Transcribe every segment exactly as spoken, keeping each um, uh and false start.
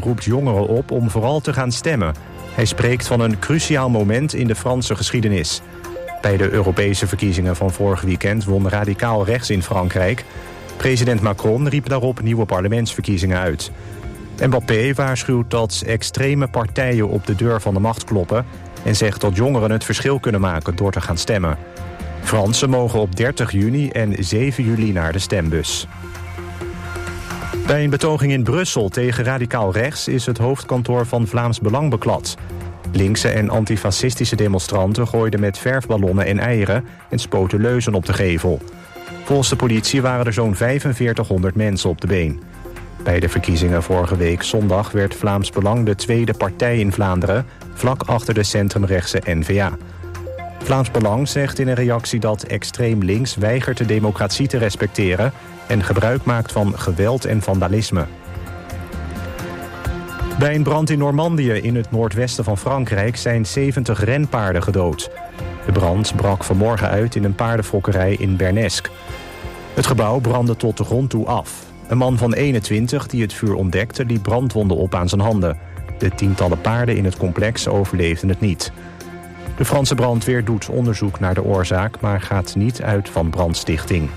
roept jongeren op om vooral te gaan stemmen. Hij spreekt van een cruciaal moment in de Franse geschiedenis. Bij de Europese verkiezingen van vorig weekend won radicaal rechts in Frankrijk. President Macron riep daarop nieuwe parlementsverkiezingen uit. Mbappé waarschuwt dat extreme partijen op de deur van de macht kloppen en zegt dat jongeren het verschil kunnen maken door te gaan stemmen. Fransen mogen op dertig juni en zeven juli naar de stembus. Bij een betoging in Brussel tegen radicaal rechts is het hoofdkantoor van Vlaams Belang beklad. Linkse en antifascistische demonstranten gooiden met verfballonnen en eieren en spoten leuzen op de gevel. Volgens de politie waren er zo'n vijfenveertighonderd mensen op de been. Bij de verkiezingen vorige week zondag werd Vlaams Belang de tweede partij in Vlaanderen, vlak achter de centrumrechtse N V A. Vlaams Belang zegt in een reactie dat extreem links weigert de democratie te respecteren en gebruik maakt van geweld en vandalisme. Bij een brand in Normandië in het noordwesten van Frankrijk zijn zeventig renpaarden gedood. De brand brak vanmorgen uit in een paardenfokkerij in Bernesque. Het gebouw brandde tot de grond toe af. Een man van eenentwintig die het vuur ontdekte liep brandwonden op aan zijn handen. De tientallen paarden in het complex overleefden het niet. De Franse brandweer doet onderzoek naar de oorzaak, maar gaat niet uit van brandstichting.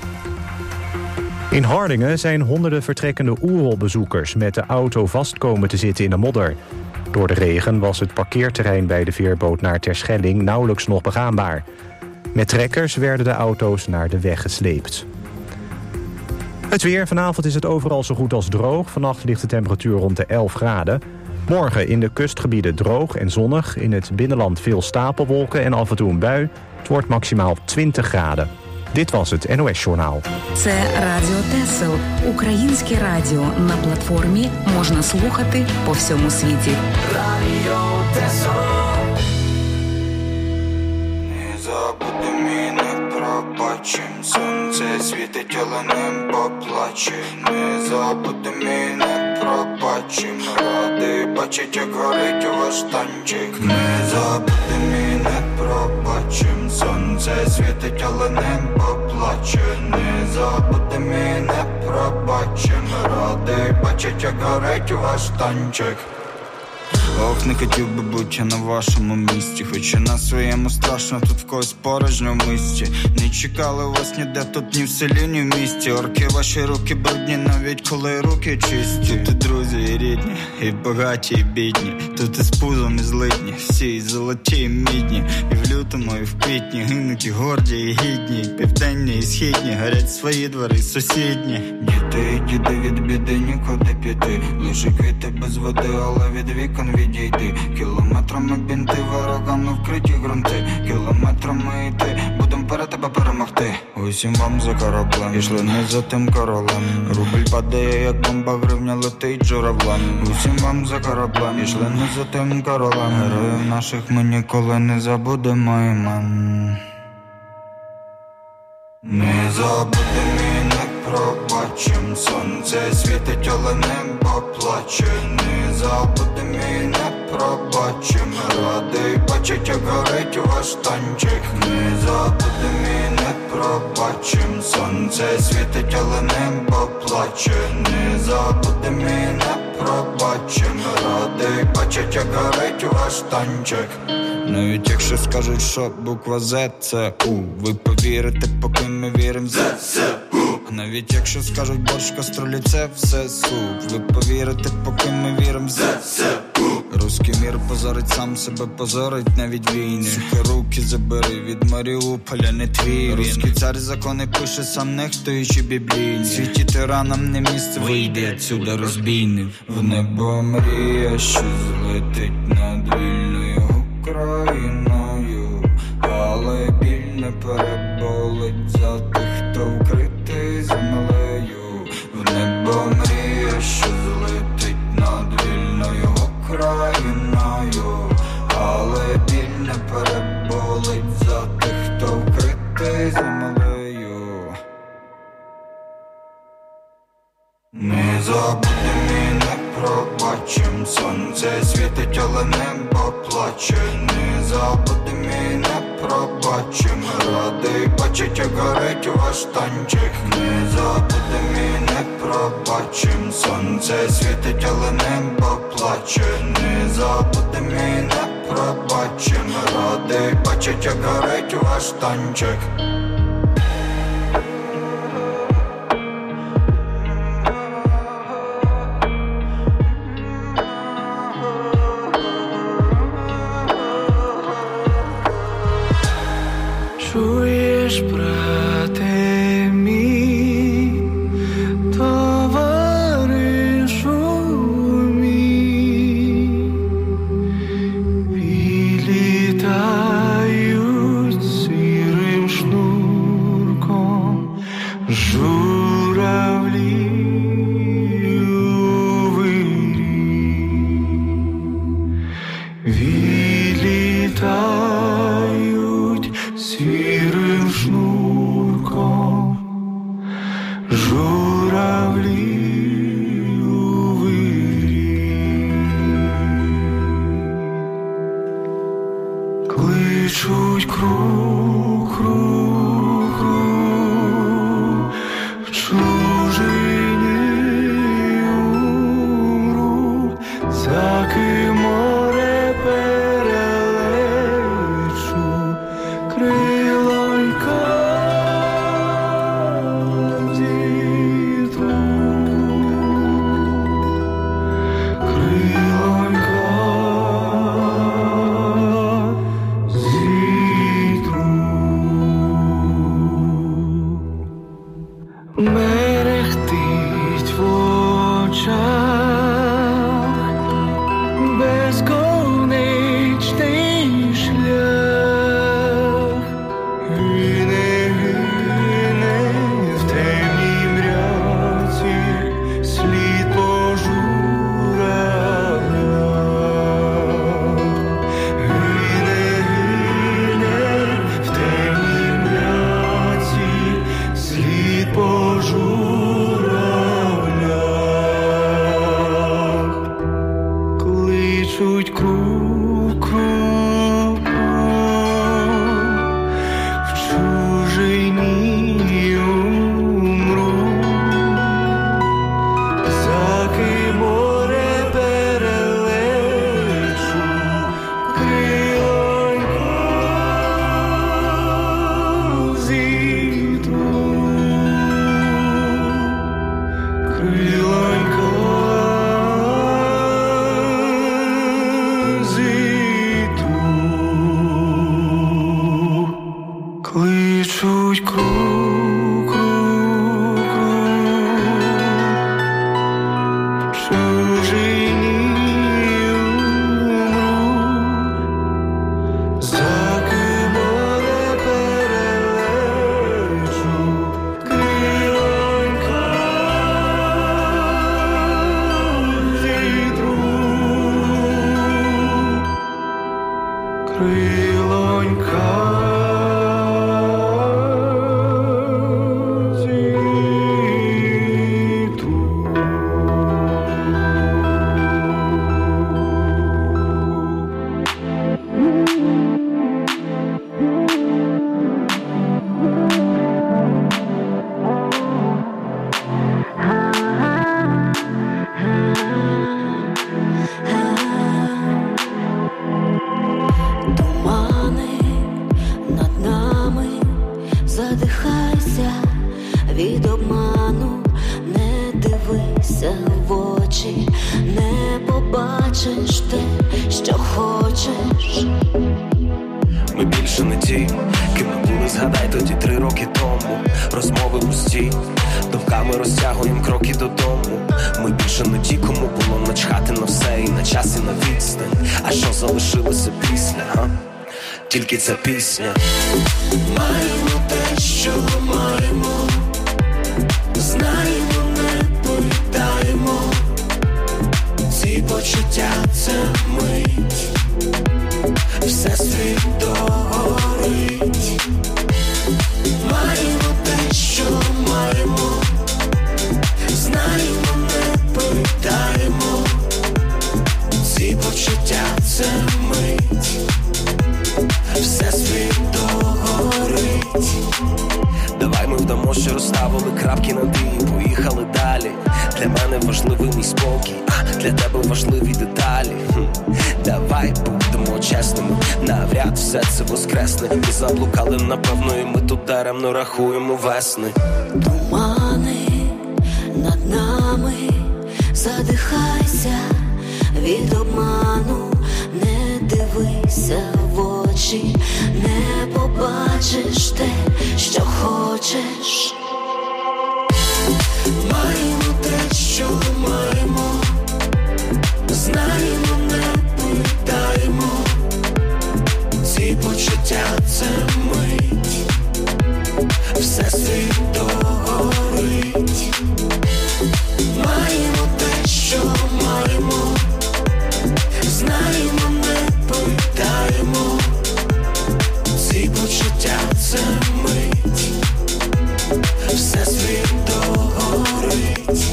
In Hardingen zijn honderden vertrekkende Oerol-bezoekers met de auto vast komen te zitten in de modder. Door de regen was het parkeerterrein bij de veerboot naar Terschelling nauwelijks nog begaanbaar. Met trekkers werden de auto's naar de weg gesleept. Het weer. Vanavond is het overal zo goed als droog. Vannacht ligt de temperatuur rond de elf graden. Morgen in de kustgebieden droog en zonnig. In het binnenland veel stapelwolken en af en toe een bui. Het wordt maximaal twintig graden. Dit was het N O S-journaal. Це Радіо Тесел. Українське радіо. На платформі можна слухати по всьому світі. Радіо Тесел. Не забудемо і не пробачим. Сонце світить, але небо плаче. Не забудемо і не пробачим. Радий бачить, як горить ваш танчик. Не забудемо і не пробачим. Сонце світить, але небо плаче. Не забудемо і не пробачим. Радий бачить, як горить ваш танчик. Ох, не хотів би бути на вашому місці. Хоча на своєму страшно, тут в когось порожньо в місті. Не чекали вас ніде, тут ні в селі, ні в місті. Орки, ваші руки брудні, навіть коли руки чисті. Тут і друзі, і рідні, і багаті, і бідні. Тут і з пузом, і злидні, всі і золоті, і мідні. І в лютому, і в квітні гинуть і горді, і гідні. І південні, і східні, горять свої двори, сусідні. Діти і діди, від біди нікуди піти. Лише квіти без води, але від вікон відійти. Кілометрами бінти, ворогами вкриті ґрунти. Кілометрами йти, будем перед тебе перемогти. Усім вам за кораблем, ішли не за тим королем. Рубль падає, як бомба, гривня летить журавлем. Усім вам за кораблем, ішли не за тим королем. Героїв наших ми ніколи не забудемо імен. Не забудемо і не пробачим. Сонце світить, але небо плаче. Не забудемо і не пробачим. Радий бачить, як горить ваш танчик. Не забудемо і не пробачим. Сонце світить, але небо плаче. Не забудемо і не пробачим. Радий бачить, як горить ваш танчик. Навіть якщо скажуть, що буква З – це У, ви повірите, поки ми віримо в ЗСУ. Навіть якщо скажуть борщ, каструлі – це все суп, ви повірите, поки ми віримо в ЗСУ. Руський мір позорить сам себе, позорить навіть війни. Сука, руки забери від Маріуполя, не твій він. Руський цар закони пише сам, нехтуючи біблійні. Світі тиранам не місце, вийди отсюда, розбійник. В небо мрія, що злетить над вільною Україною, але біль не переболить за тих, хто вкритий землею. В небо мрія, що злетить над вільною Україною, але біль не переболить за тих, хто вкритий землею. Не забудемо і не пробачим. Сонце світить, але небо плаче. Не забудемо і не пробачим. Радий бачить, як горить ваш танчик. Не забудемо і не пробачим. Сонце світить, але небо плаче, не забудем і не пробачим. Радий бачить, як горить ваш танчик. Чуєш, брате мій, товаришу мій, вилітають сірим шнурком журавлі у вирі, вилітають сірим шнурком журавлі у вирі, кличуть круг, круг, круг, в чужині умру, за ким море перелечу, крилонька зітру, крилонька зітру. Мерехтить в очах безконечний шлях, гине, гине в темній мряці слід по журавлях, гине, гине в темній мряці слід по журавлях, кличуть круг, круг, круг, в чужині умру, за ким море перелечу, крилонько зітру, крилонько зітру, кличуть круг, круг, круг, в чужині умру, за ким море перелечу, крилонька зітру, крилонька зітру. Тумани над нами, задихайся від обману, не дивися в очі, не побачиш те, що хочеш. Ми більше не ті, ким ми були, згадай тоді три роки тому. Розмови пусті, думками розтягуєм кроки додому. Ми більше не ті, кому було начхати на все і на час, і на відстань. А що залишилося після, га? Тільки ця пісня. Маємо те, що маємо, знаємо, не питаємо, ці почуття — це мить, все світ догорить. Маємо те, що маємо, знаємо, не питаємо, ці почуття — це мить, все світ догорить. Давай ми вдамо, що розставили крапки над «і» і поїхали далі. Для Для мене важливий мій спокій, а для тебе важливі деталі. Хм. Давай будемо чесними, навряд все це воскресне. Ми заблукали, напевно, і ми тут даремно рахуємо весни. Тумани над нами, задихайся від обману, не дивися в очі, не побачиш те, що хочеш. Маємо те, що маємо, знаємо, не питаємо. Ці почуття — це мить, все світ догорить. Маємо те, що маємо, знаємо, не питаємо. Ці почуття — це мить, все світ догорить.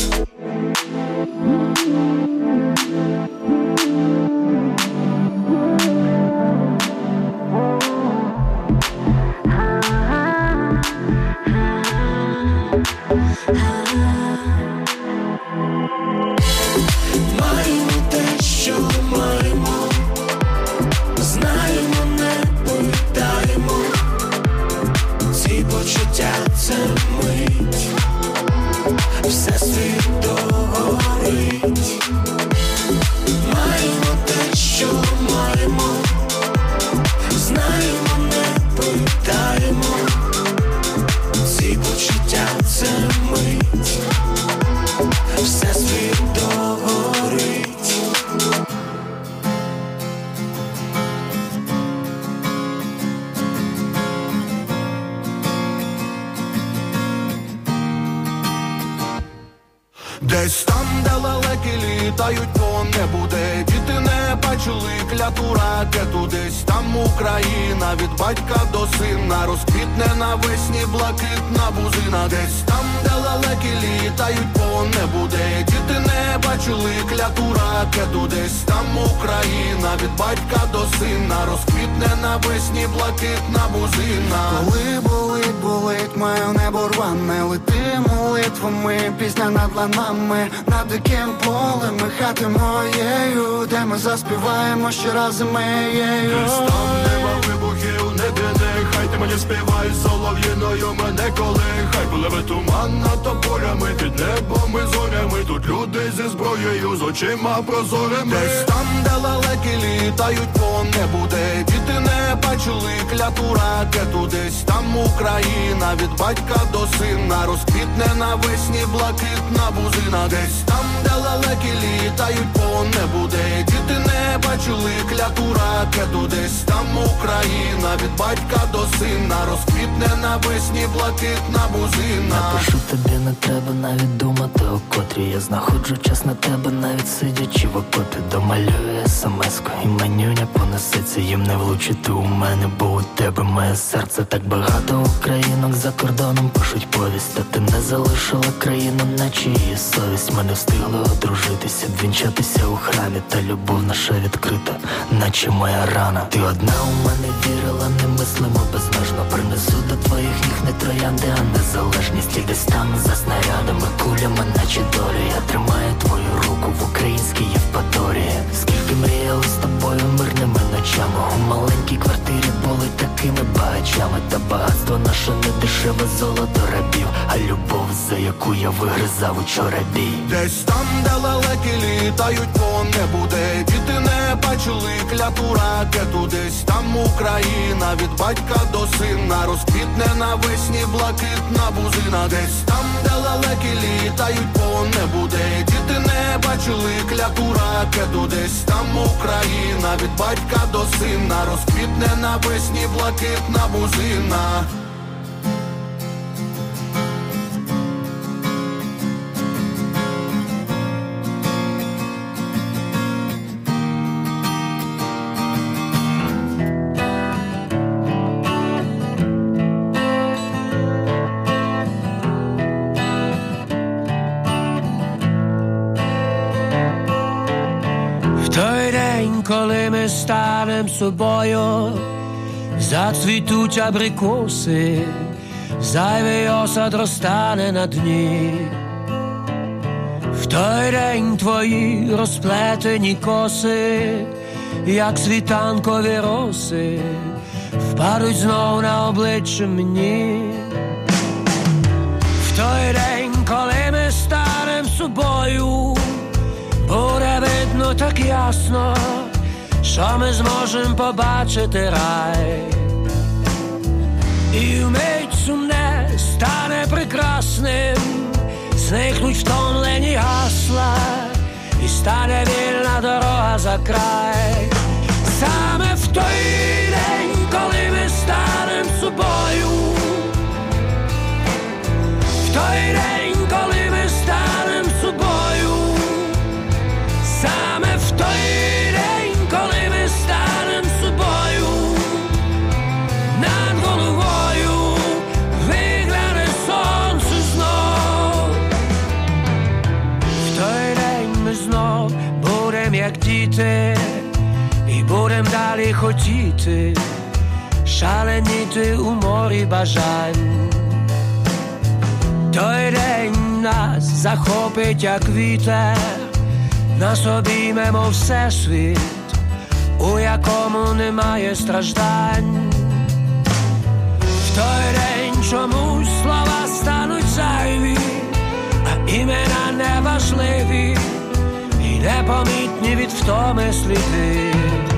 Маємо те, що маємо, знаємо, не питаємо. Ці почуття — це мить, все світ догорить. Маємо те, що маємо, знаємо, не питаємо. Ці почуття — це мить, все світ догорить. Десь там, де лелеки літають по небу, де діти не бачили кляту ракету. Десь там Україна від батька до сина розквітне навесні блакитна бузина. Десь там, де лелеки літають по небу, де діти не бачили кляту ракету. Десь там Україна від батька до сина розквітне навесні блакитна бузина. Коли болить, болить моє небо рване, лети молитвами, пісня над ланами, над диким полем і хати моєю, де ми заспіваємо ще раз моєю. Десь там нема вибухів, небі нехай ти мені співай солов'їною мене колихай. Пливе туман над тополями, під небом і зорями, тут люди зі зброєю, з очима прозорими. Десь там, де лелеки літають по небу, де діти не бачили кляту ракету. Десь там Україна від батька до сина розквітне навесні блакитна бузина. Десь там, де лелеки літають по небу, де діти не бачили кляту ракету. Десь там Україна від батька до сина розквітне навесні блакитна бузина. Напишу тобі, не треба навіть думати, о котрі я знаходжу час на тебе, навіть сидячи в окопі. Домалюю смс-ку і манюня понесеться, їм не влучити у мене, бо у тебе моє серце. Так багато українок за кордоном пишуть повість, та ти не залишила країну, наче її совість. Ми не встигли одружитися, вінчатися у храмі, та любов наша відкрита, наче моя рана. Ти одна у мене вірила, немислимо безмежно. Принесу до твоїх ніг не троянди, а незалежність. І десь там за снарядами, кулями, наче долі, я тримаю твою руку в українській Євпаторії. Скільки мріяли з тобою мирними ночами, у маленькій квартирі були такими багачами. Та багатство наше не дешеве золото рабів, а любов, за яку я вигризав учора бій. Десь там, де лелеки літають по небу, де діти не бачили кляту ракету. Десь там Україна від батька до сина розквітне навесні блакитна бузина. Десь там, де лелеки літають по небу, де діти не бачили кляту ракету. Десь там Україна від батька до сина розквітне навесні блакитна бузина. Коли ми станем собою, зацвітуть абрикоси, зайвий осад розтане на дні. В той день твої розплетені коси, як світанкові роси, впадуть знов на обличчя мені. В той день, коли ми станем собою, буде видно так ясно, що ми зможем побачити рай. І вмить сумне стане прекрасним, зникнуть втомлені гасла, і стане вільна дорога за край. Саме в той день, коли ми станем собою, в той день, коли ми станем собою, саме в той день, коли ми станем собою, над головою вигляне сонце знов. В той день ми знов будем як діти, і будем далі хотіти, шаленіти у морі бажань. Той день нас захопить як вітер, нас обійме, мов всесвіт, у якому немає страждань. В той день чомусь слова стануть зайві, а імена неважливі і непомітні від втоми сліди.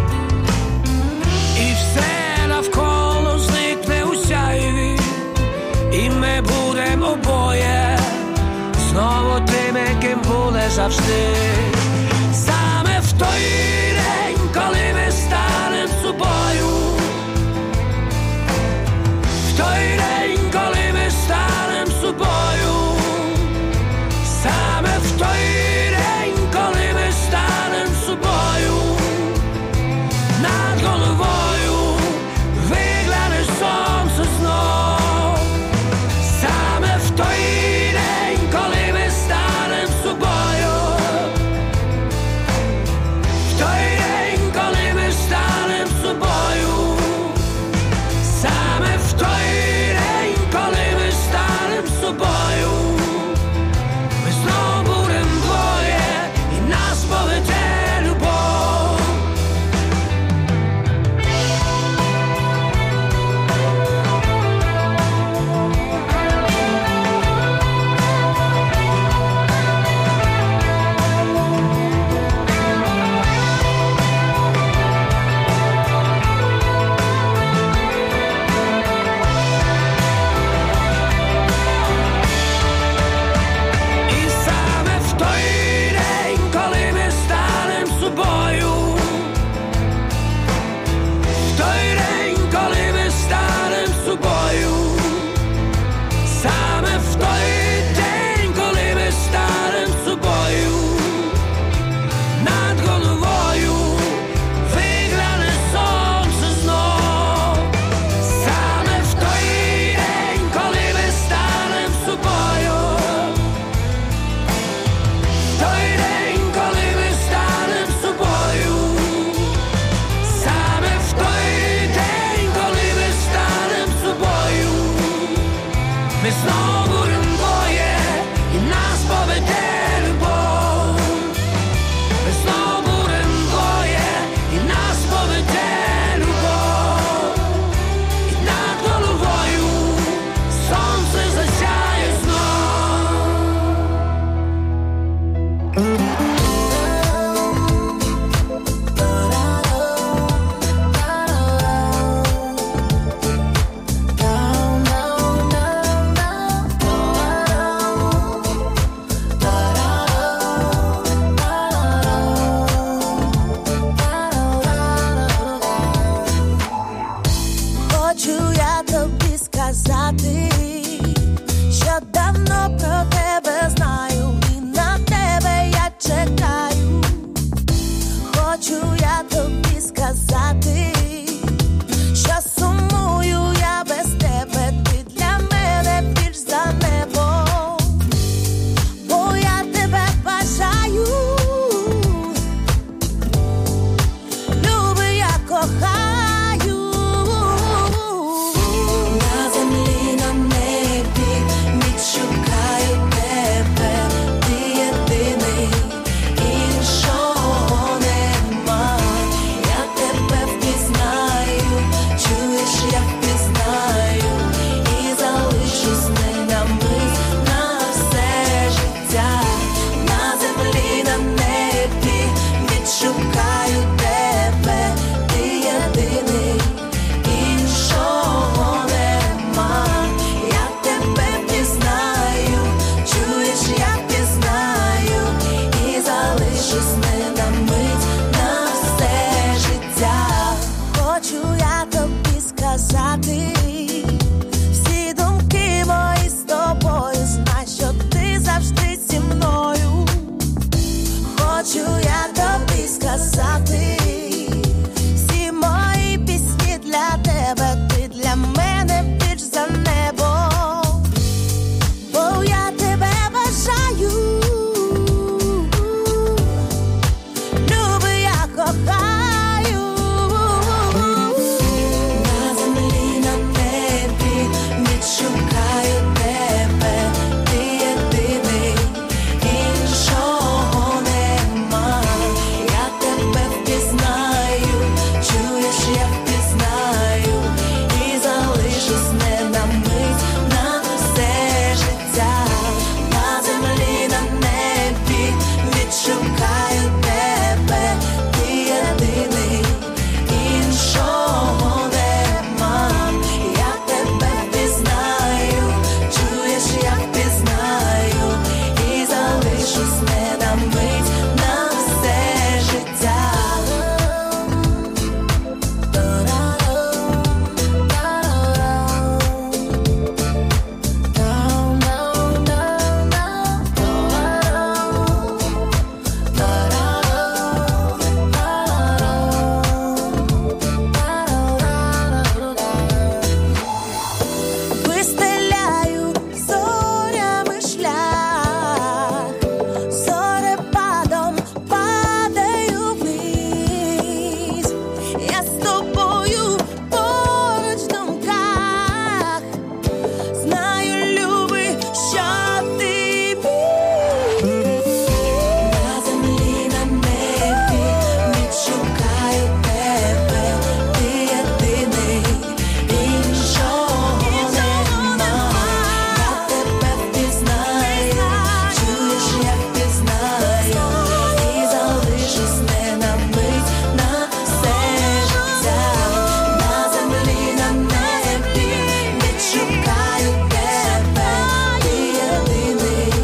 І все навколо зникне у сяйві, і ми будем обоє знову тими, ким були завжди. Саме в той день, коли ми станем собою, в той день, коли ми станем собою, саме в той день, коли ми станем собою, над головою вигляне сонце знов. Саме в той день, коли ми станем собою, відшукаю тебе, ти єдиний, іншого нема. Я тебе пізнаю, чуєш, я пізнаю, і залишусь не на мить, на все життя. Хочу я тобі сказати, всі думки мої з тобою, знай, що ти завжди зі мною. Хочу я тобі сказати, всі мої пісні для тебе, ти для мене більш за небо, бо я тебе бажаю, люби, я кохаю. На землі, на небі відшукаю тебе, ти єдиний, іншого нема. Я тебе впізнаю, чуєш, я впізнаю, і залишусь не на мить, на все життя. На землі, на небі відшукаю тебе, ти єдиний, іншого нема. Я тебе впізнаю, чуєш, я впізнаю, і залишусь не на мить, на все життя. Вистеляю зорями шлях, зорепадом падаю вниз. Я з тобою поруч в думках, знаю, любий, що ти мій. На землі, на небі відшукаю тебе, ти єдиний, іншого нема. Я тебе впізнаю, чуєш, я впізнаю, і залишусь не на мить, на все життя. На землі, на небі відшукаю тебе, ти єдиний,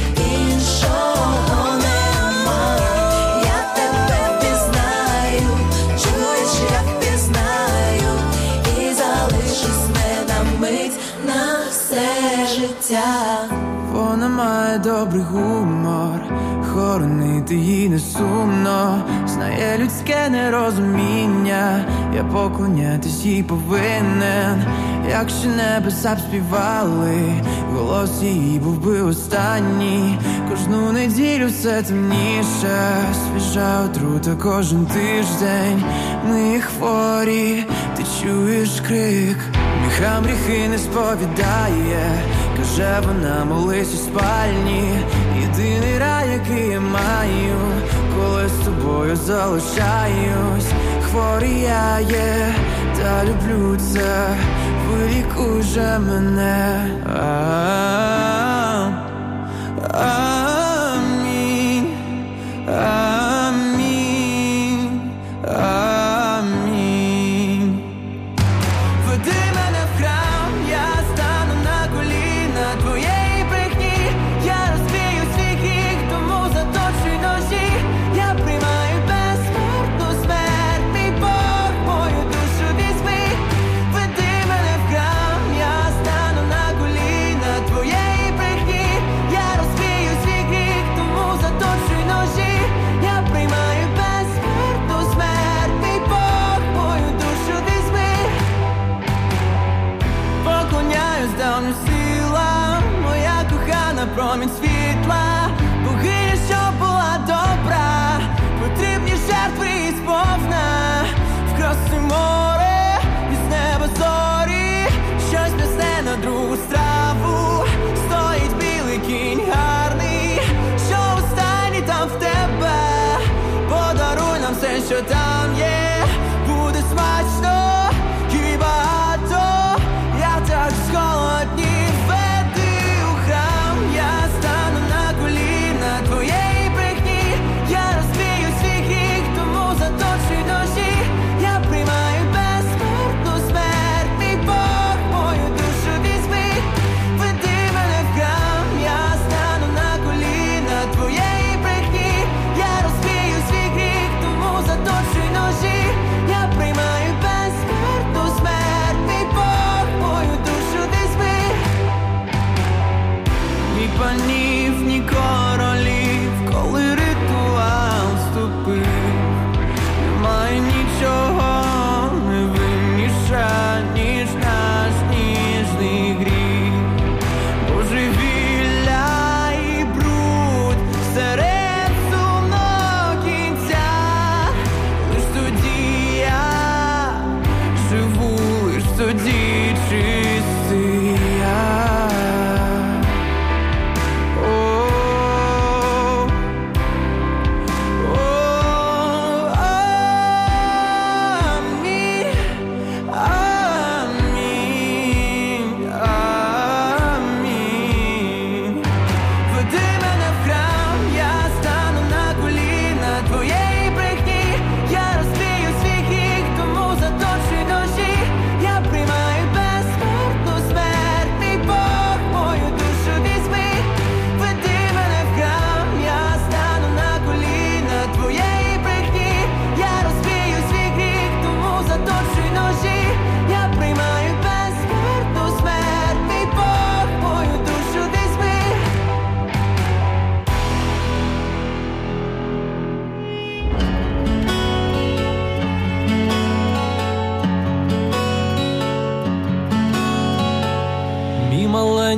іншого нема. Я тебе впізнаю, чуєш, я впізнаю, і залишусь не на мить, на все життя. Вона має добрий гумор, хоронити їй не сумно, знає людське нерозуміння, я поклонятись їй повинен. Якщо небеса б співали, голос її був би останній. Кожну неділю все темніше, свіжа отрута кожен тиждень. Ми хворі, ти чуєш крик, гріхам гріхи не сповідає, каже вона, молись у спальні. Єдиний рай, який я маю, коли з тобою залишаюсь. Хворий я є, та люблю це, вилікуй же мене. Амінь, амінь, амінь. Веди мене в храм, я стану на коліна твоєї брехні. Я розбію свій гріх, тому заточуй ножі. Я приймаю безсмертну смерть, мій Бог, мою душу візьми. Веди мене в храм, я стану на коліна твоєї брехні. Я розбію свій гріх, тому заточуй ножі. Я приймаю безсмертну смерть, мій Бог, мою душу візьми. Поклоняюсь давнім силам, моя кохана промінь світла, богиня, що була добра, потрібні жертви і сповна. Вкроси море, із неба зорі, щось несе на другу страву. Стоїть білий кінь гарний, що останній там в тебе. Подаруй нам все, що там є, буде смачно і багато. Я так зголоднів, веди у храм, я стану на коліна твоєї брехні. Я розбію свій гріх,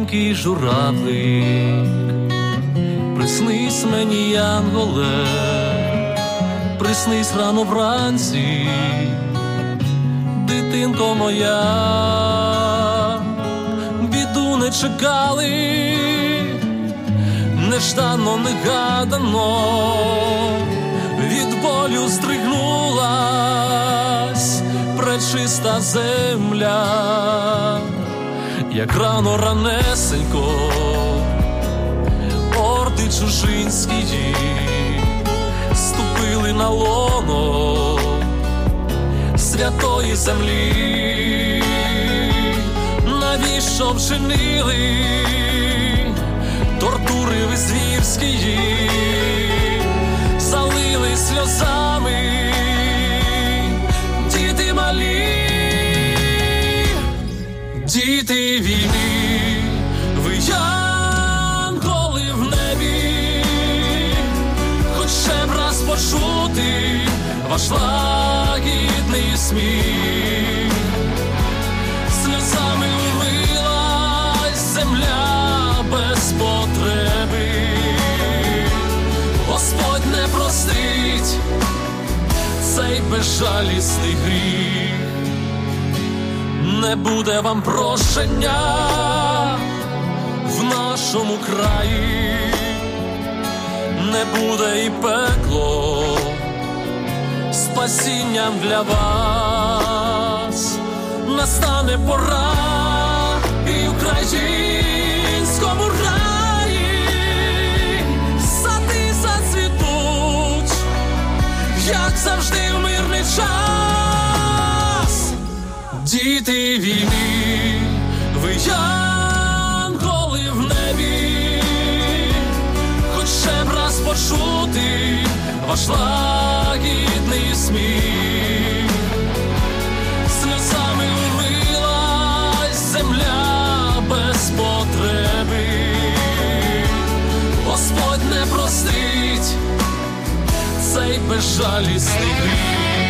маленький журавлик, приснись мені, янголе, приснись рано вранці, дитинко моя. Біду не чекали, неждано, негадано, від болю здригнулась пречиста земля, як рано ранесенько орди чужинські ступили на лоно святої землі. Навіщо вчинили тортури ви звірські, залили сльозами діти малі, діти війни, ви янголи в небі, хоч ще б раз почути ваш лагідний сміх. Сльозами умилась земля без потреби, Господь не простить цей безжалісний гріх. Не буде вам прощення в нашому краї, не буде і пекло спасінням для вас. Настане пора і українському раї сади зацвітуть, як завжди в мирний час. Діти війни, ви янголи в небі, хоч ще б раз почути ваш лагідний сміх. Сльозами умилась земля без потреби, Господь не простить цей безжалісний гріх.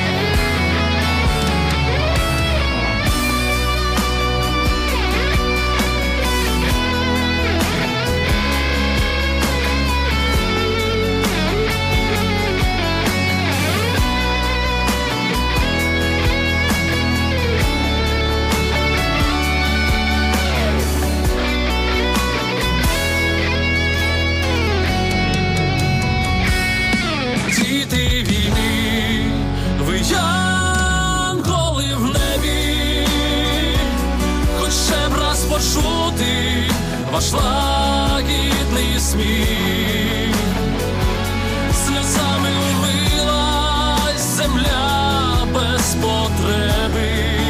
Почути ваш лагідний сміх. Сльозами умилась земля без потреби,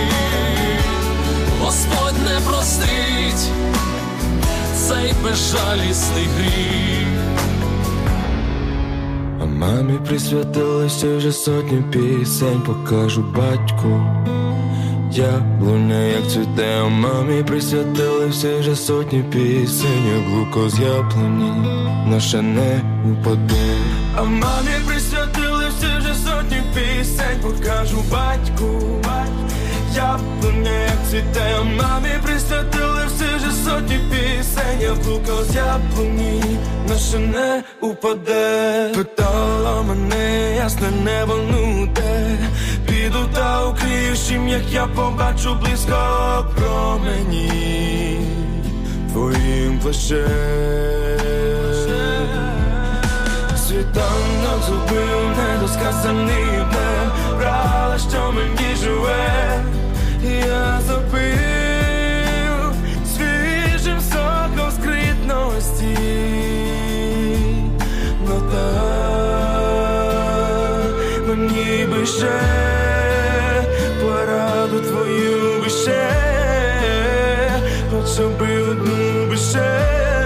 Господь не простить цей безжалісний гріх. А мамі присвятилися вже сотні пісень, покажу батьку. Яблуня, як цвіте, а мамі присвятили всі вже сотні пісень, як луко з яблуні наша не упаде. А мамі присвятили всі вже сотні пісень, покажу батьку. Яблуня, як цвіте, а мамі присвятили всі вже сотні пісень, як луко з яблуні наша не упаде. Питала мене, ясне небо нуде, піду та укрию чим, як я побачу близько промені твоїм плащем. Світанок зубив недосказаний днем, брала, що мені живе, я запив свіжим соком скритності. Но так мені би ще пораду твою би ще, хоча би одну би ще.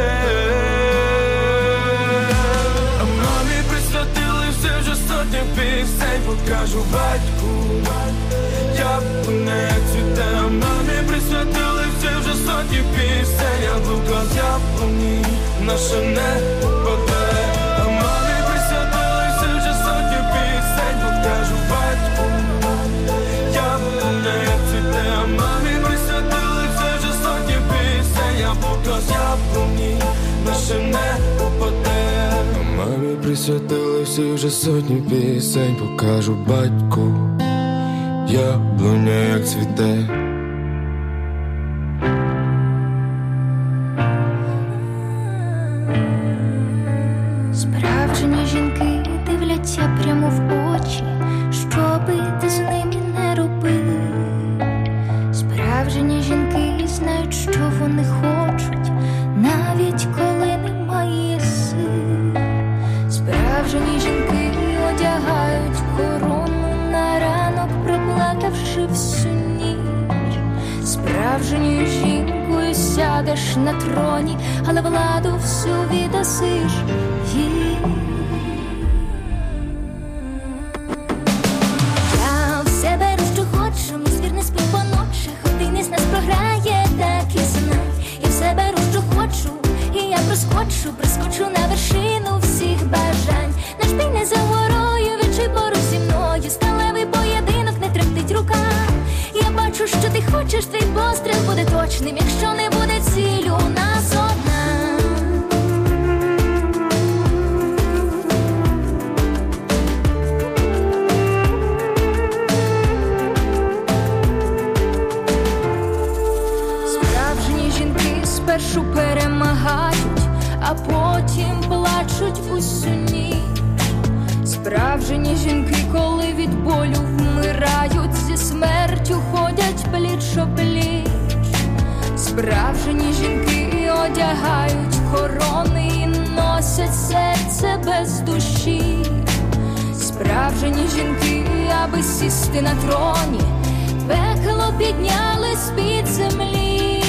А мамі присвятили все вже сотні пісень, покажу батьку. Яблуня, як цвіте, а мамі присвятили все вже сотні пісень, яблука з яблуні наша не упаде. А мамі присвятили все вже сотні пісень, покажу батьку. Яблуня, як цвіте, а мамі присвятили все вже сотні пісень, яблука з яблуні присвятили всі вже сотні пісень. Покажу батьку, яблуня як цвіте. Справжні жінки дивляться прямо в очі, щоби ти з ними не робив. Справжні жінки знають, що вони хочуть, навіть коли немає сил. Справжні жінки одягають корону на ранок, проплакавши всю ніч. Справжньою жінкою сядеш на троні, але владу всю віддасиш їй. Я все беру, що хочу, мій звір не спить по ночах, один із нас програє, так і знай. Я все беру, що хочу, і я проскочу, прискочу на вершину всіх бажань. Наш бій не за горою, відчуй поруч зі мною, сталевий поєдинок, не тремтить рука. Я бачу, що ти хочеш, твій постріл буде точним, якщо не буде ціль у нас одна. Справжні жінки спершу перемагають, а потім плачуть усю ніч. Справжні жінки, коли від болю вмирають, зі смертю ходять пліч-о-пліч. Справжні жінки одягають корони і носять серце без душі. Справжні жінки, аби сісти на троні, пекло підняли з-під землі.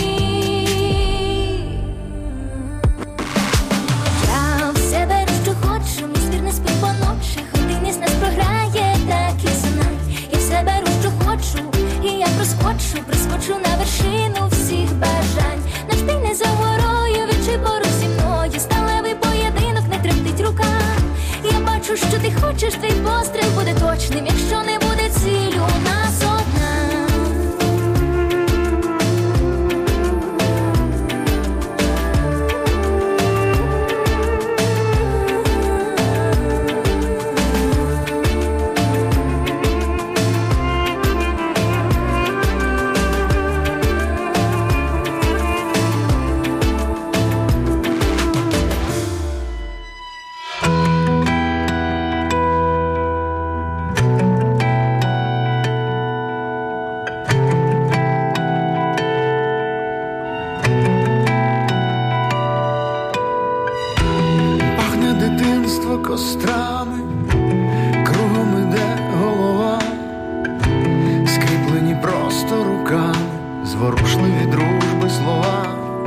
Я все беру, що хочу, мій звір не спить по ночах, один із нас програє, так і знай. Я все беру, що хочу, і я проскочу, прискочу на вершину всіх бажань. Наш бій не за горою, відчуй поруч зі мною, сталевий поєдинок, не тремтить рука. Я бачу, що ти хочеш, твій постріл буде точним, якщо не буде ціль у нас одна. Пахне дитинство кострами, кругом іде голова, скріплені просто руками, зворушливі дружби слова.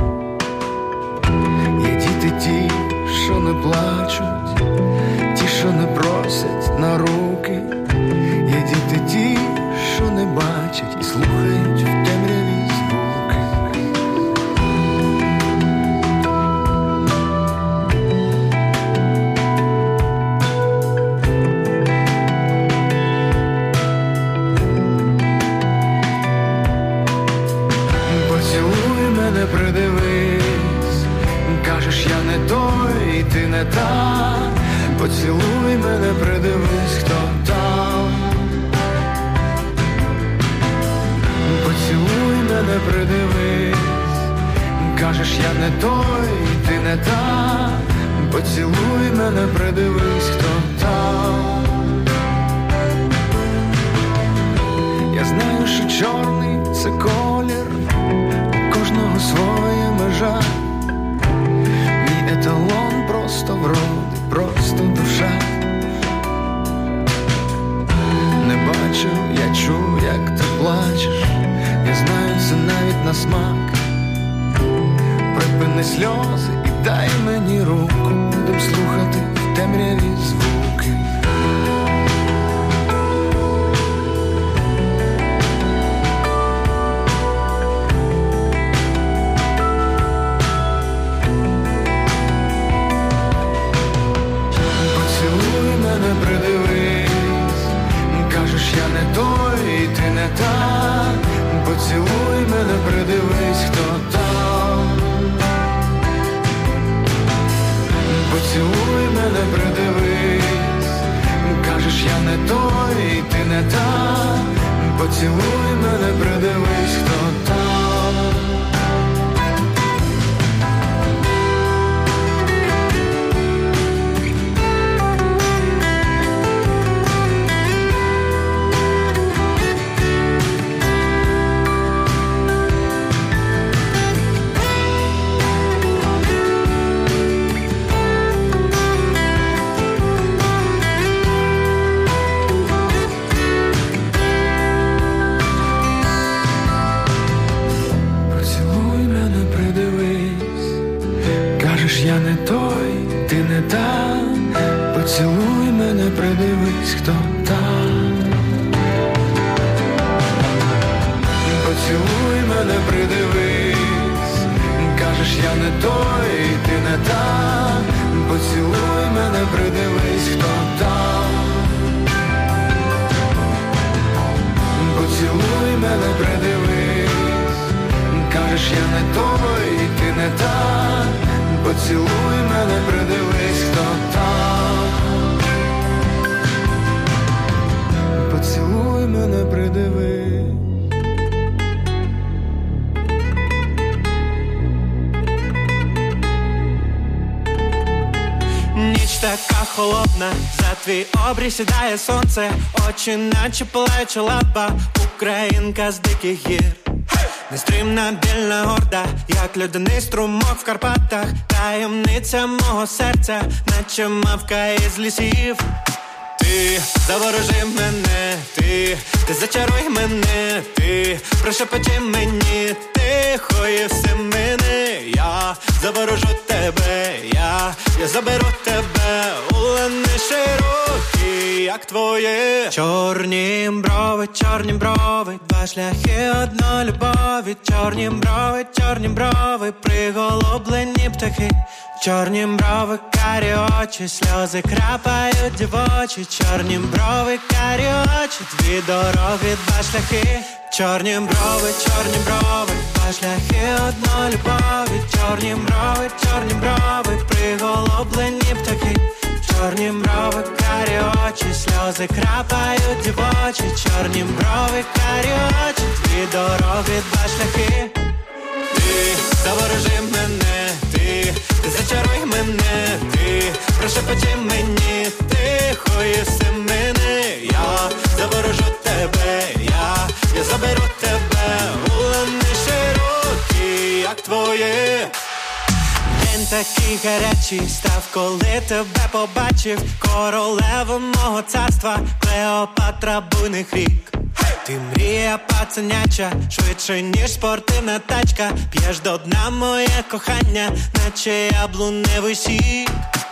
Є діти ті, що не плачуть, ті, що не просять на руки. Є діти ті, що не бачать і слухають в темряві звуки. Поцілуй мене, придивись, кажеш, я не той, і ти не та. Поцілуй мене, придивись, хто там. Поцілуй мене, придивись, кажеш, я не той, і ти не та. Поцілуй мене, придивись, хто там. Я знаю, що чорний – це колір, у кожного своя межа. Мій еталон просто вроди, просто душа. Не бачу, я чую, як ти плачеш, я знаю це навіть на смак. Припини сльози і дай мені руку, будем слухати в темряві звуки. Поцілуй мене, придивись, кажеш, я не той, і ти не та. Поцілуй мене, придивись, хто там. Поцілуй мене, придивись. не той, ти не та. Поцілуй мене, придивись, хто там. Я не той, ти не та. Поцілуй мене, придивись, хто там. Поцілуй мене, придивись. Кажеш, я не той, ти не та. Поцілуй мене, придивись, хто там. Поцілуй мене, придивись. Кажеш, я не той, ти не та. Поцілуй мене, придивись, хто там. Поцілуй мене, придивись. Ніч така холодна, за твій обрій сідає сонце, очі наче палаюча лампа, українка з диких гір. Нестримна, більна, горда, як льодяний струмок в Карпатах. Таємниця мого серця, наче мавка із лісів. Ти заворожи мене, ти, ти зачаруй мене, ти прошепочи мені тихої все мене. Я заворожу тебе, я, я заберу тебе у лани широкі, як твоє. Чорні брови, чорні брови, два шляхи, одна любові. Чорні брови, чорні брови, приголублені птахи. Чорні брови, карі очі, сльози крапають дівочі. Чорні брови, карі очі, дві дороги, два шляхи. Чорні брови, чорні брови, два шляхи, одна любові. Чорні брови, чорні брови, приголублені птахи. Чорні брови, карі очі, сльози крапають дівочі. Чорні брови, карі очі, дві дороги, два шляхи. Ти заворожи мене, ти, ти зачаруй мене, ти прошепочи мені тихої все мене. Я заворожу тебе, я, я заберу тебе у лани широкі, як твоє. День такий гарячий став, коли тебе побачив. Королева мого царства, Клеопатра буйних рік. Ти мрія пацаняча, швидше ніж спортивна тачка. П'єш до дна моє кохання, наче яблуневий сік.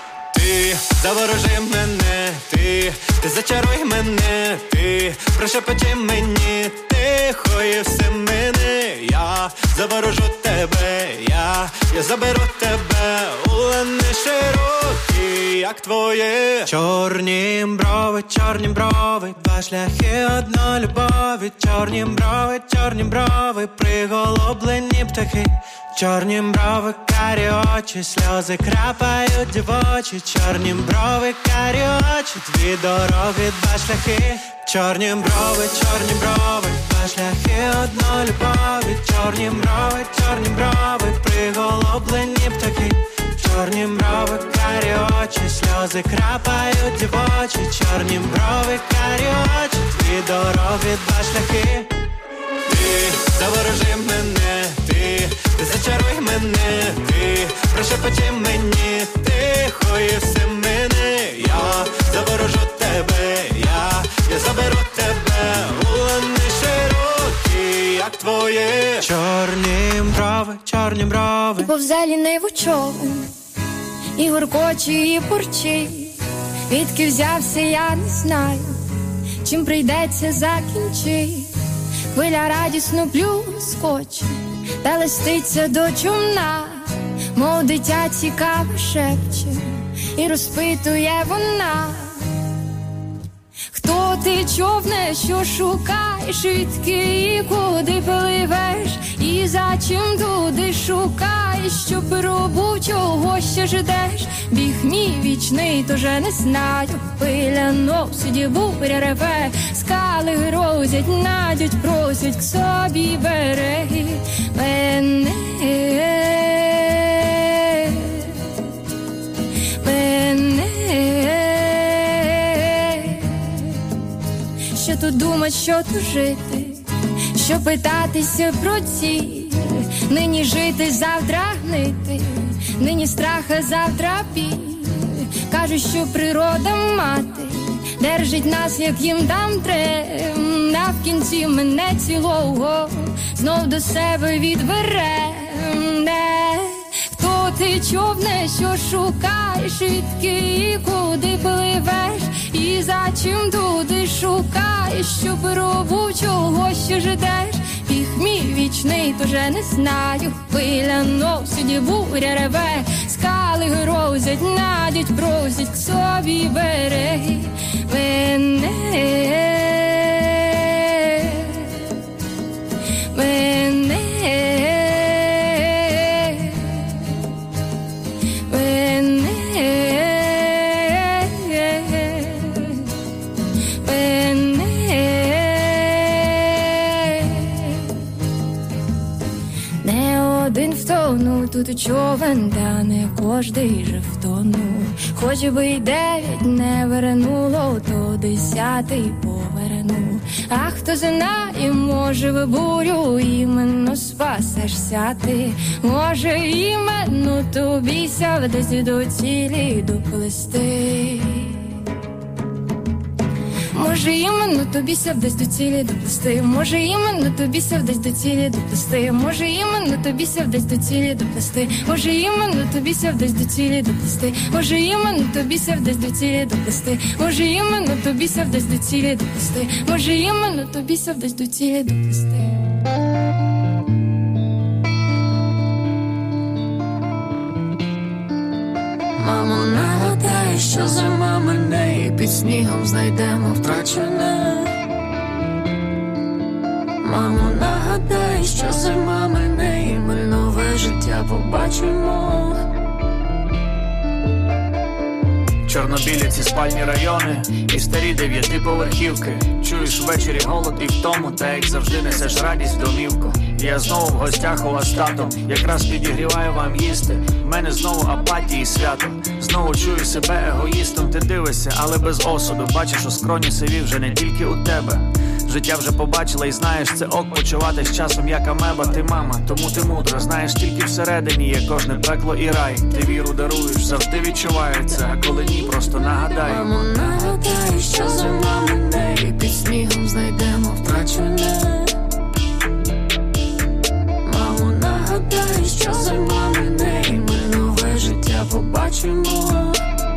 Ти заворожи мене, ти, ти зачаруй мене, ти прошепочи мені тихої все мене. Я заворожу тебе, я, я заберу тебе у лани широкі, як твоє. Чорні брови, чорні брови, два шляхи, одна любові. Чорні брови, чорні брови, приголублені птахи. Чорні брови, карі очі, сльози крапають дівочі. Чорні брови, карі очі, дві дороги, два шляхи. Чорні брови, чорні брови, два шляхи, одна любові. Чорні брови, чорні брови, приголублені птахи. Чорні брови, карі очі, сльози крапають дівочі. Чорні брови, карі очі, дві дороги, два шляхи. Ти заворожи мене, ти, ти зачаруй мене, ти прошепочи мені тихої все мене. Я заворожу тебе, я, я заберу тебе у лани широкі, як твоє. Чорні брови, чорні брови, і повзе ліниву човен, і гуркоче, і бурчить. Відки взявся, я не знаю, чим прийдеться закінчить. Хвиля радісно плюскоче, та листиться до човна, мов дитя цікаво шепче, і розпитує вона. Хто ти, човне, що шукаєш, відки і куди пливеш, і за чим туди шукаєш, що пробу чого ще ждеш? Біг мій вічний, то же не знаю, хвиля носить, буря реве, скали грозять, надють, просять к собі береги мене. Що тут думать, що тут жити, що питатися про ціль, нині жити, завтра гнити, нині страха, завтра біль. Кажуть, що природа мати держить нас, як їм там треба, а в кінці мене цілого знов до себе відбере. Хто ти, човне, що шукаєш, відки і куди пливеш, і за чим туди шукаєш, що пробу чого ще ждеш? Біг мій вічний, то же не знаю, хвиля носить, буря реве, скали грозять, надють, просять к собі береги мене. Мене. Тут човен, та не кожний же втонув. Хоч би й дев'ять не вернуло, то десятий повернув. А хто знає, може в бурю іменно спасешся ти, може іменно тобі ся десь до цілі доплести. Може іменно тобі ся вдесь до цілі доплести, може іменно тобі ся вдесь до цілі доплести, може іменно тобі ся вдесь до цілі доплести, може іменно тобі ся вдесь до цілі доплести, може іменно тобі ся вдесь до цілі доплести, може іменно тобі ся вдесь до цілі доплести, може іменно тобі ся вдесь до цілі доплести. Мамо, нагадай, що зима мене, і під снігом знайдемо втрачене. Мамо, нагадай, що зима мене, і ми нове життя побачимо. Чорнобілі ці спальні райони і старі дев'ятиповерхівки. Чуєш ввечері голод і втому, та як завжди несеш радість в домівку. Я знову в гостях у вас татом, якраз підігріваю вам їсти. В мене знову апатії і свято, знову чую себе егоїстом. Ти дивишся, але без осуду, бачиш у скроні сиві вже не тільки у тебе. Життя вже побачила і знаєш, це ок почуватись часом як амеба. Ти мама, тому ти мудра, знаєш, тільки всередині є кожне пекло і рай. Ти віру даруєш, завжди відчувається, а коли ні, просто нагадай. Мамо, нагадай, що зима мене, і під снігом знайдемо втрачене. Мамо, нагадай, що зима мене, і ми нове життя побачимо.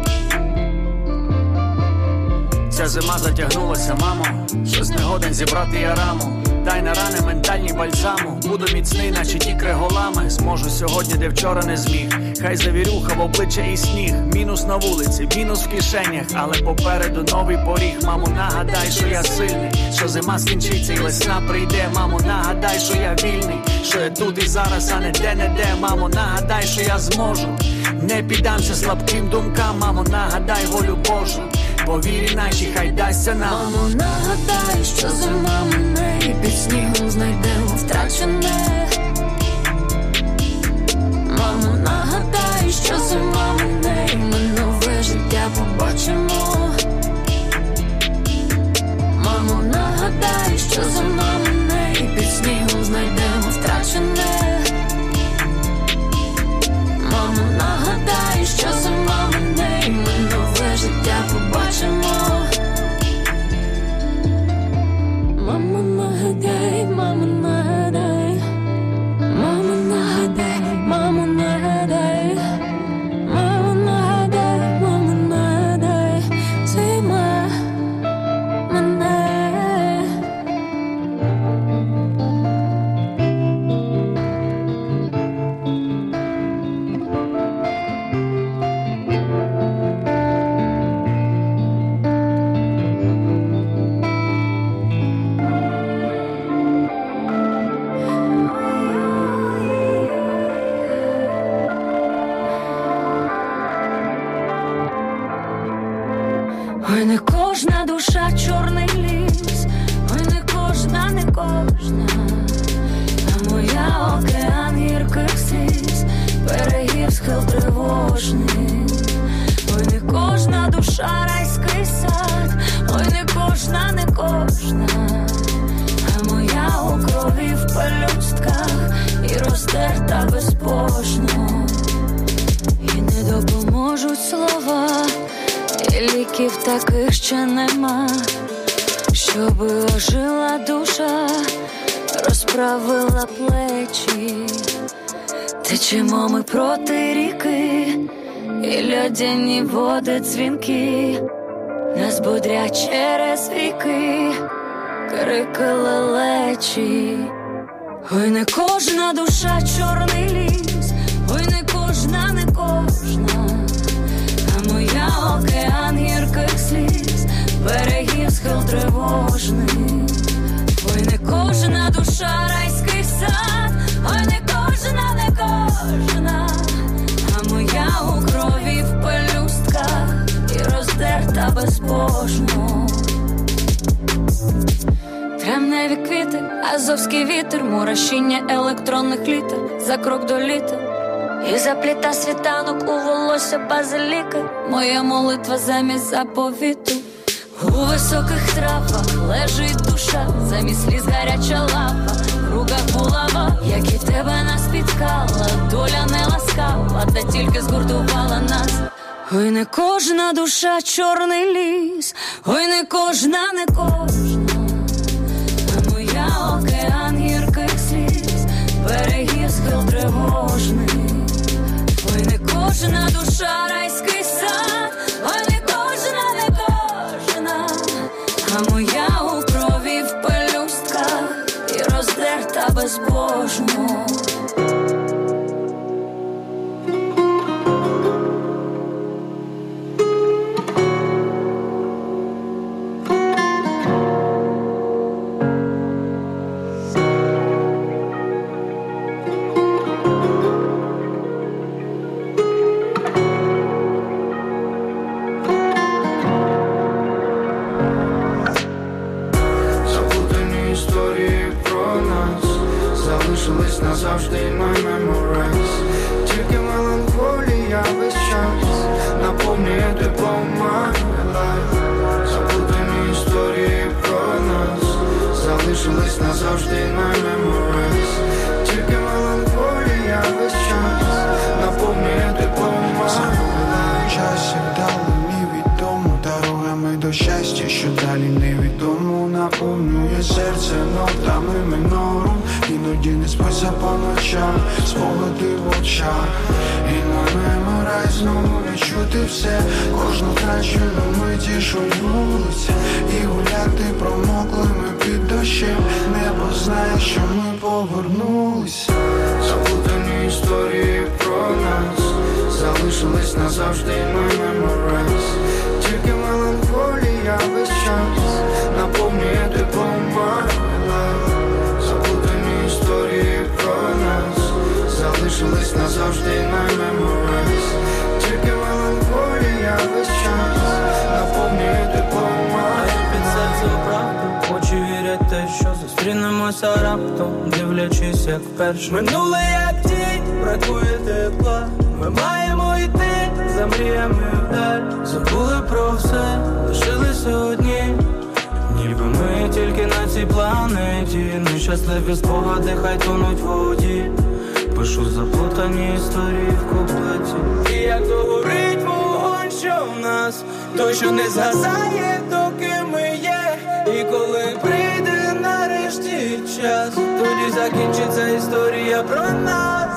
Ця зима затягнулася, мамо, щось не годен зібрати я раму. Дай на рани ментальні бальзаму, буду міцний, наче ті криголами. Зможу сьогодні, де вчора не зміг. Хай завірюха в обличчя і сніг. Мінус на вулиці, мінус в кишенях, але попереду новий поріг. Мамо, нагадай, що я сильний, що зима скінчиться і весна прийде. Мамо, нагадай, що я вільний, що я тут і зараз, а не де-не-де. Мамо, нагадай, що я зможу, не піддамся слабким думкам. Мамо, нагадай волю Божу, повірі наші, хай дасться нам. Мамо, нагадай, що зима мене, і під снігом знайдемо втрачене. Мамо, нагадай, що зима мене, і ми нове життя побачимо. Мамо, нагадай, що зима мене, і під снігом знайдемо втрачене. Мамо, нагадай, що зима мене, і ми нове життя побачимо. Мамо, нагадай, мамо, нагадай, мамо, нагадай, мамо, нагадай, мамо, нагадай, мамо, нагадай, зима мене. кожна, а моя океан гірких сліз, берегів схил тривожний. Ой, не кожна душа райський сад, ой, не кожна, не кожна, а моя у крові в пелюстках і роздерта безбожно. І не допоможуть слова, і ліків таких ще нема, щоби ожила душа, розправила плечі. Течемо ми проти ріки, і льодяні води дзвінки нас будрять через віки, крики лелечі. Ой, не кожна душа чорний ліс, ой, не кожна, не кожна, а моя океан гірких сліз, берегів схил тривожний. Ой, не кожна душа райський сад, ой, не кожна, не кожна, а моя у крові в пелюстках і роздерта безбожно. Тремневі квіти, азовський вітер, мурашіння електронних літер, за крок до літа. І запліта світанок у волосся базиліки, моя молитва замість заповіту. У високих травах лежить душа, замість сліз гаряча лапа, в руках булава, як і тебе нас підкала, доля не ласкава, та тільки згуртувала нас. Ой, не кожна душа чорний ліс, ой, не кожна, не кожна, а моя океан гірких сліз, берегів схил тривожний. Ой, не кожна душа райський сад, ой, не кожна, не кожна, а моя у крові в пелюстках і роздерта безбожно. Назавжди my memories. Тільки меланхолія весь час наповнює теплом my life. Заплутані історії про нас залишились назавжди my memories. Тільки меланхолія весь час наповнює теплом my life. Час дали невідому, дорогами до щастя, що далі невідому, наповнює серце нотами минором. Іноді не спиться по ночам, спогади в очах. І на меморай знову відчути все, кожну втрачену миті шуються. І гуляти промоклими під дощем, небо знає, що ми повернулись. Заплутані історії про нас залишились назавжди my memories. Тільки меланхолія весь час наповнює теплом my life. Історії про нас залишились назавжди my memories. Тільки меланхолія весь час наповнює теплом my life. Під серце правду, очі вірять те, що зустрінемося раптом, дивлячись як вперше. Минуле як тінь, бракує тепла, ми маємо йти за мріями вдаль. Забули про все, лишилися одні, ніби ми тільки на цій планеті. Нещасливі спогади хай тонуть в воді. Пишу заплутані історії в куплеті. І як догорить вогонь, що в нас, той, що не згасає, доки ми є. І коли прийде нарешті час, тоді закінчиться історія про нас.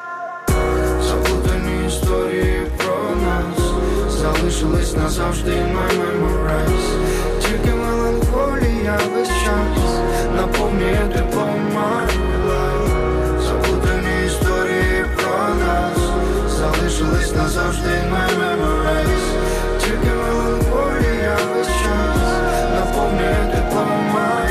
Заплутані історії про нас залишились назавжди my memories. Тільки меланхолія весь час наповнює теплом my life. Заплутані історії про нас залишились назавжди my memories. Тільки меланхолія весь час наповнює теплом my life.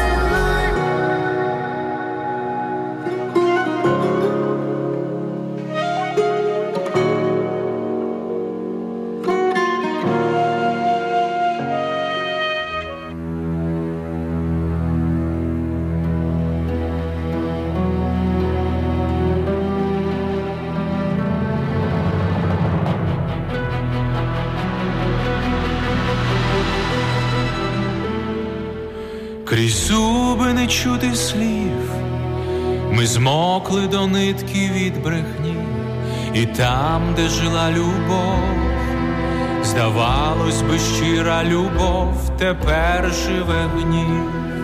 Крізь зуби не чути слів, ми змокли до нитки від брехні, і там, де жила любов, здавалось би, щира любов, тепер живе гнів.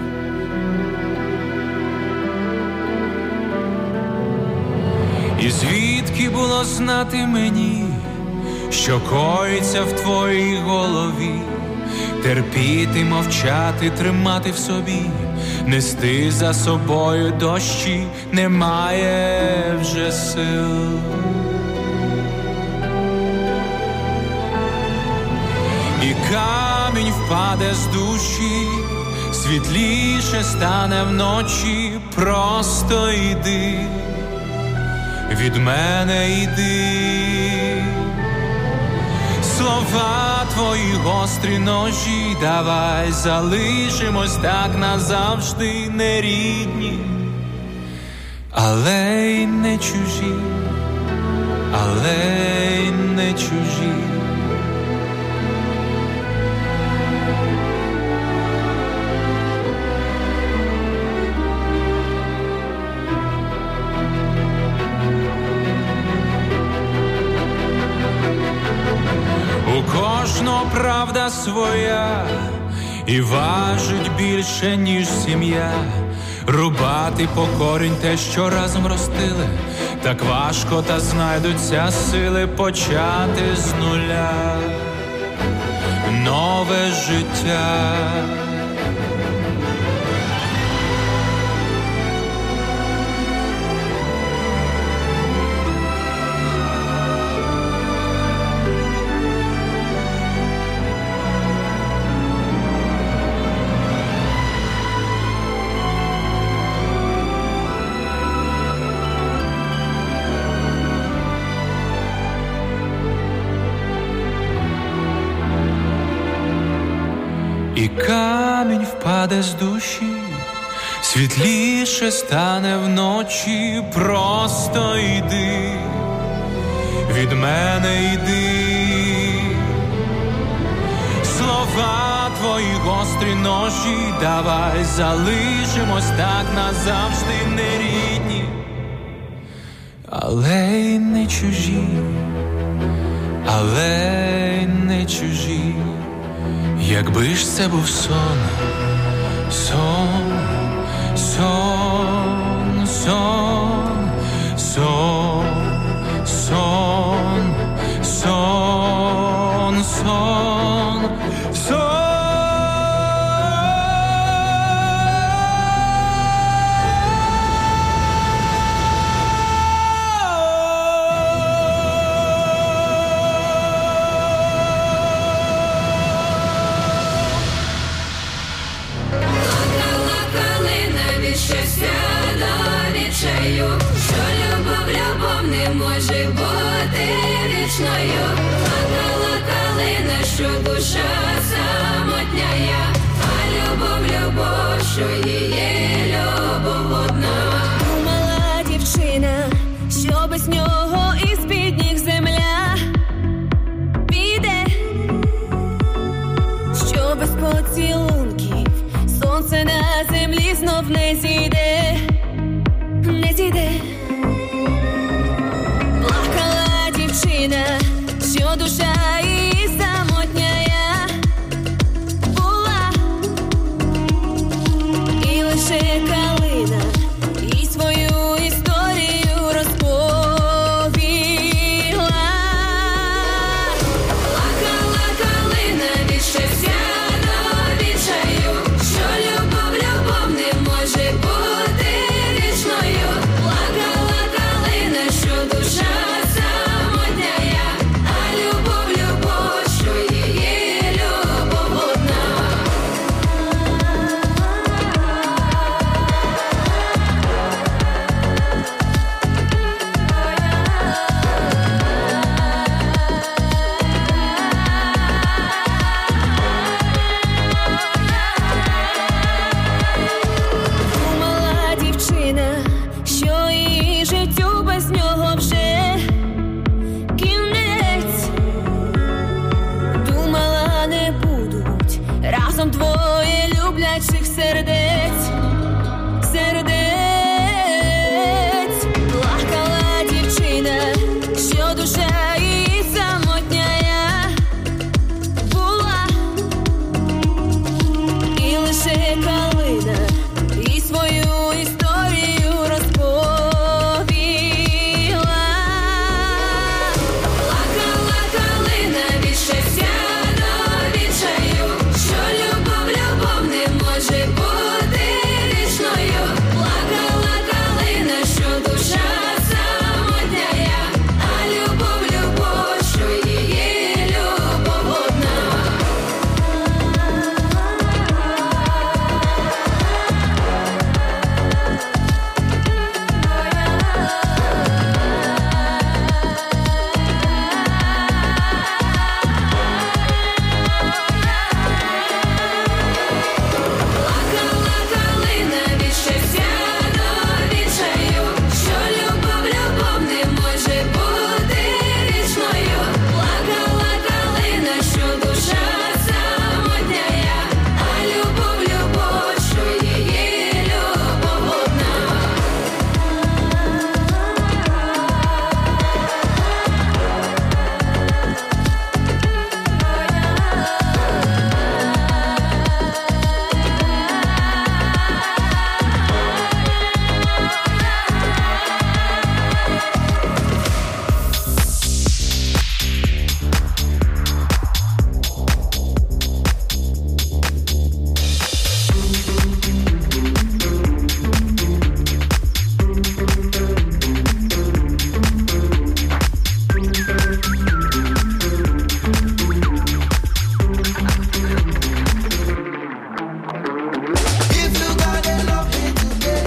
І звідки було знати мені, що коїться в твоїй голові? Терпіти, мовчати, тримати в собі, нести за собою дощі немає вже сил. І камінь впаде з душі, світліше стане вночі, просто йди, від мене йди. Слова твої гострі ножі, давай залишимось так назавжди, не рідні, але й не чужі, але й не чужі. У кожного правда своя, і важить більше, ніж сім'я. Рубати по корінь те, що разом ростили, так важко, та знайдуться сили почати з нуля нове життя. І камінь впаде з душі, світліше стане вночі, просто йди, від мене йди. Слова твої гострі ножі, давай залишимось так назавжди, не рідні, але й не чужі, але й не чужі. Якби ж це був сон, сон, сон, сон, сон, сон, сон, сон, сон. Що любов, любов не може бути вічною. Плакала калина, що душа самотняя, а любов, любов, що її любов одна. Думала дівчина, що без нього із-під ніг земля піде, що без поцілунків сонце на землі знов не зійде. Не зійде. Плакала дівчина, що душа її самотняя була, і лише калина їй свою історію розповіла. Плакала калина від щастя до відчаю, що любов, любов не може бути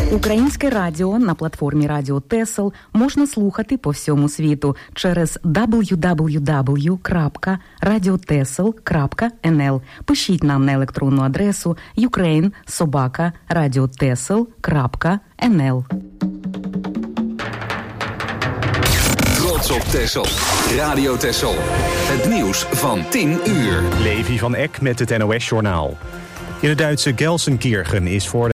Українське радіо на платформі Радіо Тесел можна слухати по всьому світу через дабл ю дабл ю дабл ю крапка радіотесел крапка ен ел. Пишіть нам на електронну адресу ukraine собака радіотесел крапка ен ел. Trots op Texel. Radio Texel. Het nieuws van tien uur. Levi van Eck met het N O S-journaal. In het Duitse Gelsenkirchen is voor